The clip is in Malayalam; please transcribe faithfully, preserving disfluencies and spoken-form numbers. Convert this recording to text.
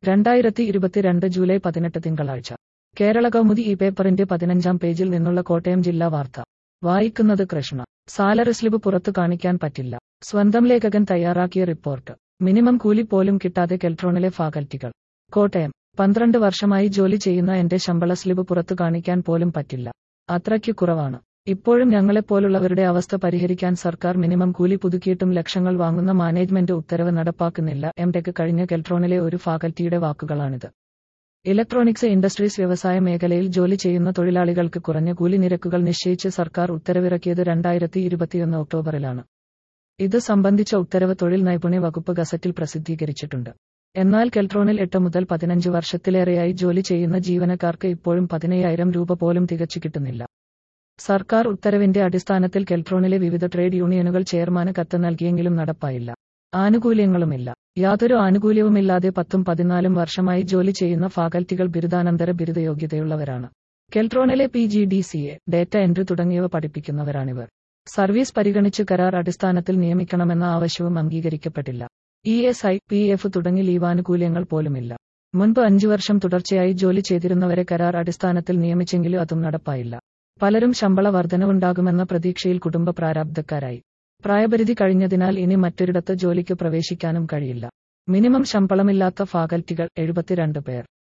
രണ്ടായിരത്തി ഇരുപത്തിരണ്ട് ജൂലൈ പതിനെട്ട് തിങ്കളാഴ്ച കേരള കൗമുദി ഈ പേപ്പറിന്റെ പതിനഞ്ചാം പേജിൽ നിന്നുള്ള കോട്ടയം ജില്ലാ വാർത്ത വായിക്കുന്നത് കൃഷ്ണ. സാലറി സ്ലിപ്പ് പുറത്തു കാണിക്കാൻ പറ്റില്ല. സ്വന്തം ലേഖകൻ തയ്യാറാക്കിയ റിപ്പോർട്ട്. മിനിമം കൂലി പോലും കിട്ടാതെ കെൽട്രോണിലെ ഫാക്കൽറ്റികൾ. കോട്ടയം. പന്ത്രണ്ട് വർഷമായി ജോലി ചെയ്യുന്ന എന്റെ ശമ്പള സ്ലിപ്പ് പുറത്തു കാണിക്കാൻ പോലും പറ്റില്ല. അത്രയ്ക്ക് കുറവാണ്. ഇപ്പോഴും ഞങ്ങളെപ്പോലുള്ളവരുടെ അവസ്ഥ പരിഹരിക്കാൻ സർക്കാർ മിനിമം കൂലി പുതുക്കിയിട്ടും ലക്ഷങ്ങൾ വാങ്ങുന്ന മാനേജ്മെന്റ് ഉത്തരവ് നടപ്പാക്കുന്നില്ല. എം ടെക് കഴിഞ്ഞ കെൽട്രോണിലെ ഒരു ഫാക്കൽറ്റിയുടെ വാക്കുകളാണിത്. ഇലക്ട്രോണിക്സ് ഇൻഡസ്ട്രീസ് വ്യവസായ മേഖലയിൽ ജോലി ചെയ്യുന്ന തൊഴിലാളികൾക്ക് കുറഞ്ഞ കൂലി നിരക്കുകൾ നിശ്ചയിച്ച് സർക്കാർ ഉത്തരവിറക്കിയത് രണ്ടായിരത്തി ഇരുപത്തിയൊന്ന് ഒക്ടോബറിലാണ്. ഇത് സംബന്ധിച്ച ഉത്തരവ് തൊഴിൽ നൈപുണ്യ വകുപ്പ് ഗസറ്റിൽ പ്രസിദ്ധീകരിച്ചിട്ടുണ്ട്. എന്നാൽ കെൽട്രോണിൽ എട്ട് മുതൽ പതിനഞ്ച് വർഷത്തിലേറെയായി ജോലി ചെയ്യുന്ന ജീവനക്കാർക്ക് ഇപ്പോഴും പതിനയ്യായിരം രൂപ പോലും തികച്ചു കിട്ടുന്നില്ല. സർക്കാർ ഉത്തരവിന്റെ അടിസ്ഥാനത്തിൽ കെൽട്രോണിലെ വിവിധ ട്രേഡ് യൂണിയനുകൾ ചെയർമാന് കത്ത് നൽകിയെങ്കിലും നടപ്പായില്ല. ആനുകൂല്യങ്ങളുമില്ല. യാതൊരു ആനുകൂല്യവുമില്ലാതെ പത്തും പതിനാലും വർഷമായി ജോലി ചെയ്യുന്ന ഫാക്കൽറ്റികൾ ബിരുദാനന്തര ബിരുദയോഗ്യതയുള്ളവരാണ്. കെൽട്രോണിലെ P G D C A, data entry തുടങ്ങിയവ പഠിപ്പിക്കുന്നവരാണിവർ. സർവീസ് പരിഗണിച്ച് കരാർ അടിസ്ഥാനത്തിൽ നിയമിക്കണമെന്ന ആവശ്യവും അംഗീകരിക്കപ്പെട്ടില്ല. E S I, P F തുടങ്ങി ലീവാനുകൂല്യങ്ങൾ പോലുമില്ല. മുൻപ് അഞ്ചു വർഷം തുടർച്ചയായി ജോലി ചെയ്തിരുന്നവരെ കരാർ അടിസ്ഥാനത്തിൽ നിയമിച്ചെങ്കിലും അതും നടപ്പായില്ല. പലരും ശമ്പള വർധനവുണ്ടാകുമെന്ന പ്രതീക്ഷയിൽ കുടുംബ പ്രാരാബ്ധക്കാരായി. പ്രായപരിധി കഴിഞ്ഞതിനാൽ ഇനി മറ്റൊരിടത്ത് ജോലിക്ക് പ്രവേശിക്കാനും കഴിയില്ല. മിനിമം ശമ്പളമില്ലാത്ത ഫാക്കൽറ്റികൾ എഴുപത്തിരണ്ട് പേർ.